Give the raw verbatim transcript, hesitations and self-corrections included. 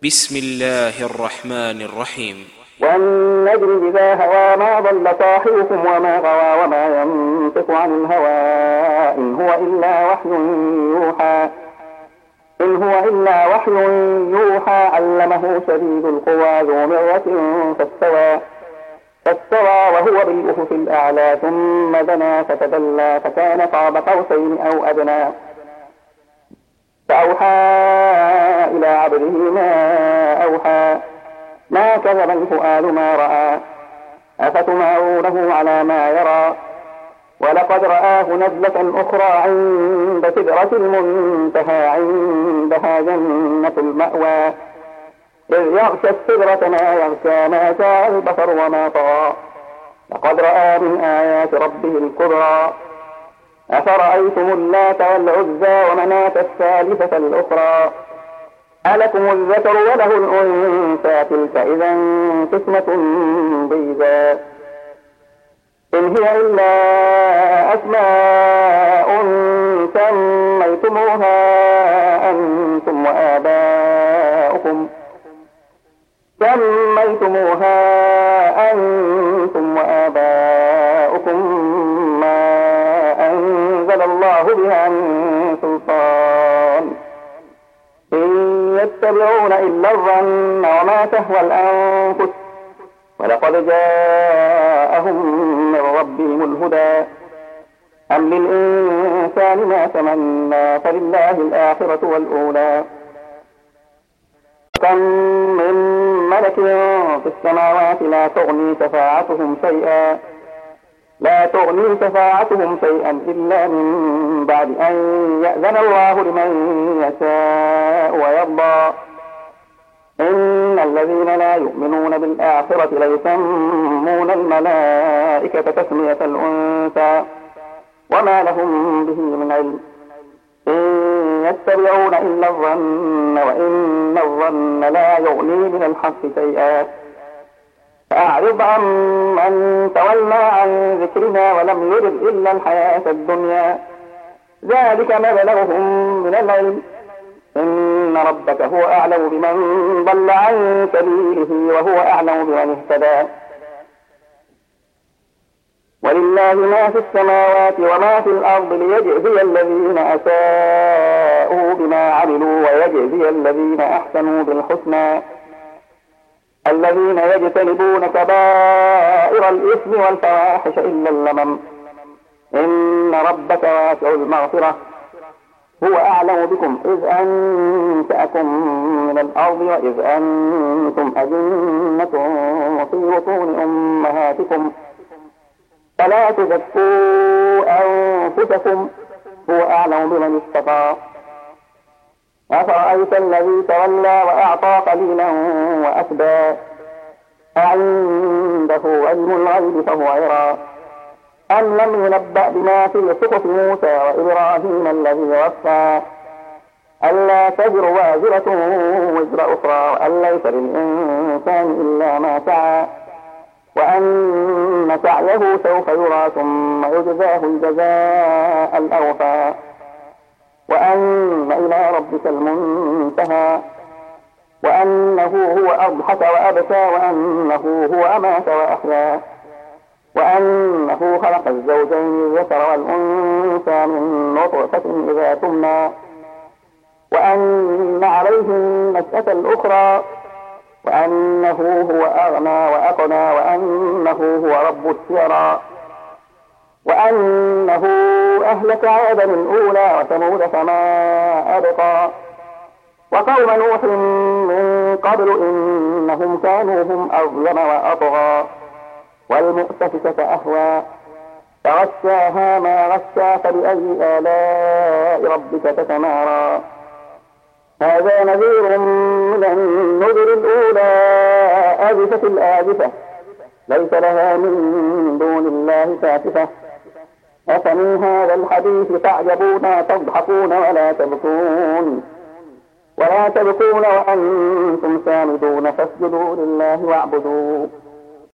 بسم الله الرحمن الرحيم. والنجم إذا هوى ما ضل صاحبكم وما غوى وما ينطق عن الهوى إن هو إلا وحي يوحى إن هو إلا وحي يوحى علمه شديد القوى ذو مرة فاستوى فاستوى وهو بالأفق الأعلى ثم دنا فتدلى فكان قاب قوسين أو أدنى فأوحى إلى عبده ما أوحى ما كذب الفؤاد ما رأى أفتمارونه على ما يرى ولقد رآه نزلة أخرى عند سدرة المنتهى عندها جنة المأوى إذ يغشى السدرة ما يغشى ما شاء البصر وما طغى لقد رأى من آيات ربه الكبرى أفرأيتم اللات والعزى ومناة الثالثة الأخرى ألكم الذكر وله الأنثى تلك إذا قسمة ضيزى إن هي إلا أسماء سميتموها أنتم وآباؤكم سميتموها أنتم وآباؤكم ما أنزل الله بها من سلطان إن يتبعون إلا الظن وما تهوى الأنفس ولقد جاءهم من ربهم الهدى أم للإنسان ما تمنى فلله الآخرة والأولى كم من ملك في السماوات لا تغني شفاعتهم شيئا لا تغني شفاعتهم شيئا إلا من بعد أن يأذن الله لمن يشاء ويرضى إن الذين لا يؤمنون بالآخرة ليسمون الملائكة تسمية الأنثى وما لهم به من علم إن يتبعون إلا الظن وإن الظن لا يغني من الحق شيئا فأعرض عن من تولى عن ذكرنا ولم يرد إلا الحياة الدنيا ذلك مبلغهم من العلم إن ربك هو أعلم بمن ضل عن سبيله وهو أعلم بمن اهتدى ولله ما في السماوات وما في الأرض ليجزي الذين أساءوا بما عملوا ويجزي الذين أحسنوا بالحسنى الذين يجتنبون كبائر الإثم والفواحش إلا اللمم إن ربك واسع المغفرة هو أعلم بكم إذ أنشأكم من الأرض وإذ أنتم أجنة في بطون أمهاتكم فلا تزكوا أنفسكم هو أعلم بمن اتقى أفرأيت الذي تولى وأعطى قليلا وأكدى أعنده علم الغيب فهو يرى أم لم ينبأ بما في صحف موسى وإبراهيم الذي وفى ألا تزر وازرة وزر أخرى وأن ليس للإنسان إلا ما سعى وأن سعيه سوف يرى ثم يجزاه الجزاء الأوفى وأن إلى ربك المنتهى وأنه هو أضحك وأبكى وأنه هو أمات وأحيا وأنه خلق الزوجين الذكر والأنثى من نطفة إذا تمنى وأن عليه النشأة الأخرى وأنه هو أغنى وأقنى وأنه هو رب الشعرى وأنه أهلك عادا الأولى وثمود فما أبقى وقوم نوح من قبل إنهم كانوا هم أظلم وأطغى والمؤتفكة أهوى فغشاها ما غشا فبأي آلاء ربك تتمارى هذا نذير من النذر الأولى آزفة الآزفة ليس لها من دون الله كاشفة أفمن هذا الحديث تعجبون تضحكون ولا تبكون ولا تبكون وأنتم سامدون فاسجدوا لله واعبدوا